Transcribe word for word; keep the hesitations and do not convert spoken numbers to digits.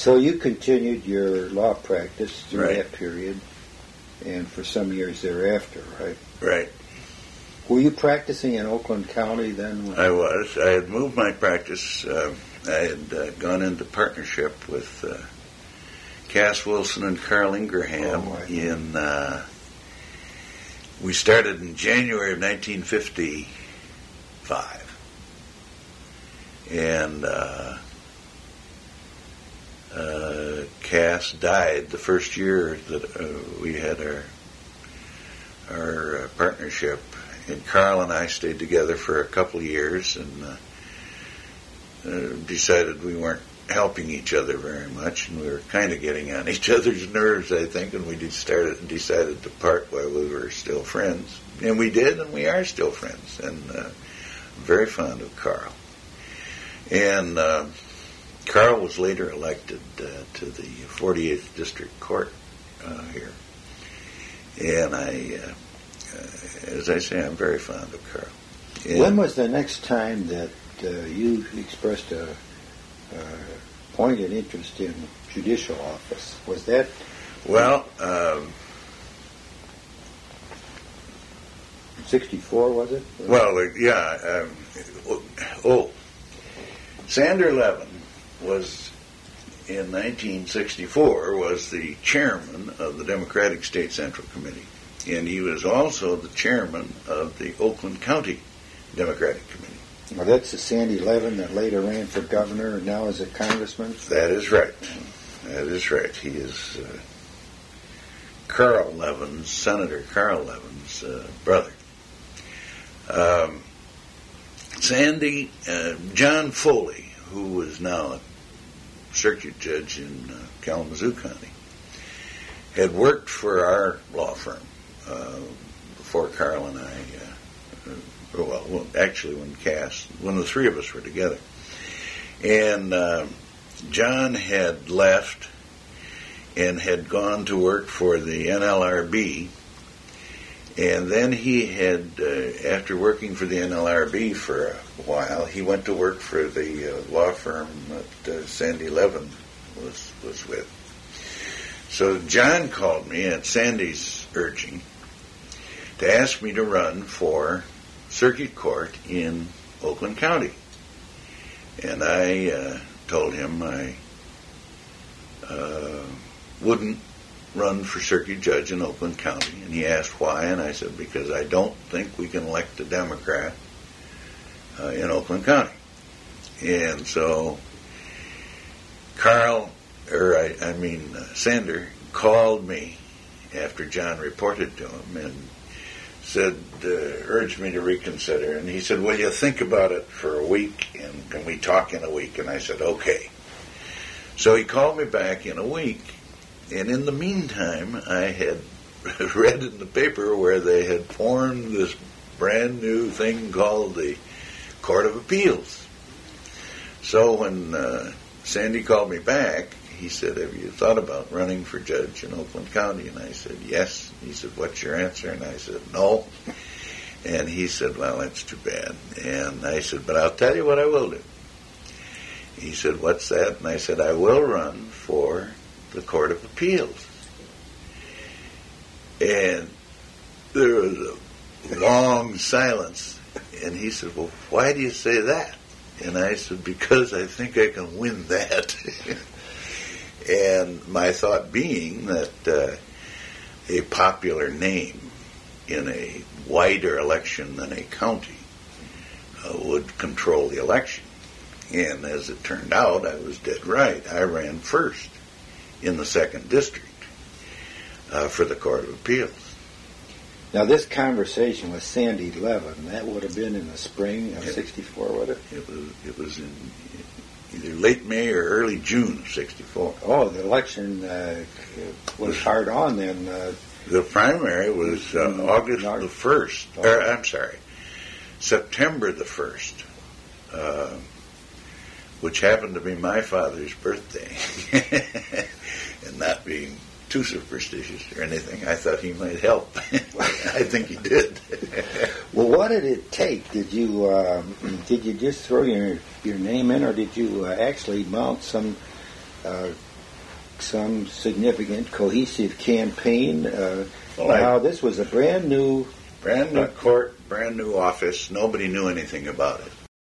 So you continued your law practice through Right. that period and for some years thereafter, right? Right. Were you practicing in Oakland County then? I was. I had moved my practice. Uh, I had uh, gone into partnership with uh, Cass Wilson and Carl Ingraham Oh, I- in. Uh, we started in January of nineteen fifty-five, and uh, uh, Cass died the first year that uh, we had our our uh, partnership. And Carl and I stayed together for a couple of years and uh, uh, decided we weren't helping each other very much, and we were kind of getting on each other's nerves, I think, and we just started decided to part while we were still friends. And we did, and we are still friends, and uh, very fond of Carl. And uh, Carl was later elected uh, to the forty-eighth District Court uh, here. And I... Uh, Uh, as I say, I'm very fond of Carl. And When was the next time that uh, you expressed a uh, pointed interest in judicial office? Was that well, um, sixty-four, was it? well, uh, yeah. Um, oh, Sander Levin was in nineteen sixty-four was the chairman of the Democratic State Central Committee. And he was also the chairman of the Oakland County Democratic Committee. Well, that's the Sandy Levin that later ran for governor and now is a congressman? That is right. That is right. He is uh, Carl Levin's, Senator Carl Levin's uh, brother. Um, Sandy, uh, John Foley, who is now a circuit judge in uh, Kalamazoo County, had worked for our law firm. Uh, before Carl and I, uh, uh, well, well, actually when Cass, when the three of us were together. And uh, John had left and had gone to work for the N L R B. And then he had, uh, after working for the N L R B for a while, he went to work for the uh, law firm that uh, Sandy Levin was, was with. So John called me at Sandy's urging to ask me to run for circuit court in Oakland County. And I uh, told him I uh, wouldn't run for circuit judge in Oakland County. And he asked why, and I said, because I don't think we can elect a Democrat uh, in Oakland County. And so Carl, or I, I mean uh, Sander, called me after John reported to him and said, uh, urged me to reconsider. And he said, well, you think about it for a week, and can we talk in a week? And I said, okay. So he called me back in a week, and in the meantime, I had read in the paper where they had formed this brand new thing called the Court of Appeals. So when uh, Sandy called me back, he said, have you thought about running for judge in Oakland County? And I said, yes. He said, what's your answer? And I said, no. And he said, well, that's too bad. And I said, but I'll tell you what I will do. He said, what's that? And I said, I will run for the Court of Appeals. And there was a long silence. And he said, well, why do you say that? And I said, because I think I can win that. And my thought being that uh, a popular name in a wider election than a county uh, would control the election. And as it turned out, I was dead right. I ran first in the second district uh, for the Court of Appeals. Now, this conversation with Sandy Levin, that would have been in the spring of sixty-four, would it? It was, it was in either late May or early June of sixty-four. Oh, the election uh, was hard on then. Uh, the primary was uh, Mm, August August. the first, Oh. or I'm sorry, September the first, uh, which happened to be my father's birthday. And not being too superstitious or anything, I thought he might help. I think he did. Well, what did it take? Did you um, did you just throw your your name in, or did you uh, actually mount some uh, some significant cohesive campaign. Uh, Well, now, I- this was a brand new. Brand new court, brand new office. Nobody knew anything about it.